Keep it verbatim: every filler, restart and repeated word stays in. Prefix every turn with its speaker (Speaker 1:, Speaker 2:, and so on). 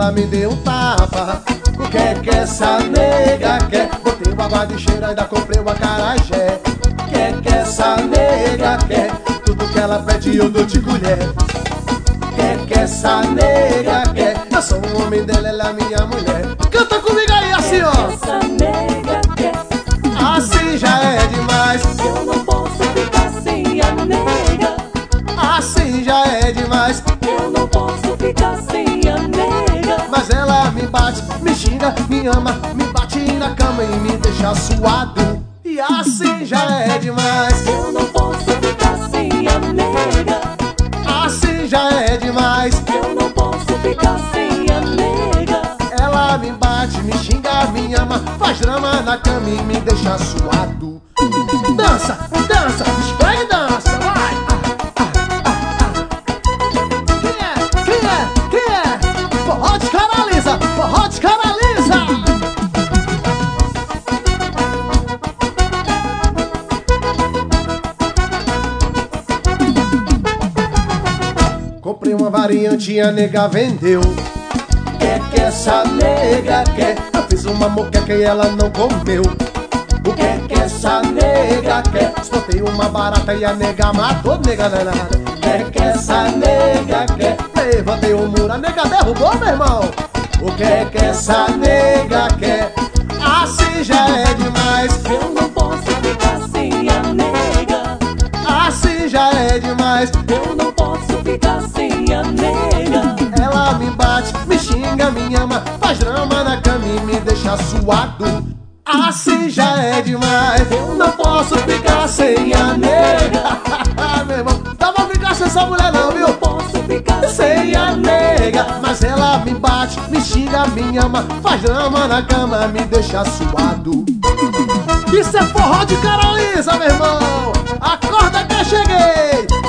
Speaker 1: ela me deu um tapa. O que é que essa nega quer? Botei uma água de cheiro, ainda comprei uma acarajé. O que é que essa nega quer? Tudo que ela pede eu dou de colher. O que é que essa nega quer? Eu sou o homem dela, ela é minha mulher. Canta comigo aí assim, ó.
Speaker 2: Essa nega quer,
Speaker 1: Assim já é demais.
Speaker 2: eu não posso ficar sem a nega.
Speaker 1: Assim já é demais.
Speaker 2: Eu não posso ficar sem a nega.
Speaker 1: Mas ela me bate, me xinga, me ama, me bate na cama e me deixa suado. E assim já é demais.
Speaker 2: Eu não posso ficar sem a nega.
Speaker 1: Assim já é demais.
Speaker 2: Eu não posso ficar sem a nega.
Speaker 1: Ela me bate, me xinga, me ama, faz drama na cama e me deixa suado. Dança, dança, esfrega e dança, vai! Quem é? Quem é? Quem é? Forró descaraliza, forró descaraliza! Comprei uma variante e a nega vendeu. O que é que essa nega quer? Eu fiz uma moqueca e ela não comeu. O que é que essa nega quer? Espantei uma barata e a nega matou, nega danada. O que é que essa nega quer? Levantei o muro, a nega derrubou, meu irmão. O que é que essa nega quer? Assim já é demais.
Speaker 2: Eu não posso ficar sem a nega.
Speaker 1: Assim já é demais.
Speaker 2: Eu não posso ficar sem a nega.
Speaker 1: Ela me bate, me xinga, me ama, faz drama na cama e me deixa suado. Assim já é demais. Eu não posso ficar sem a nega. Meu irmão, dá pra ficar sem essa mulher não,
Speaker 2: Eu
Speaker 1: viu?
Speaker 2: não posso ficar
Speaker 1: Sem a nega. Mas ela me bate, me xinga, me ama, faz drama na cama, me deixa suado. Isso é forró de Caroliza, meu irmão. Acorda que eu cheguei.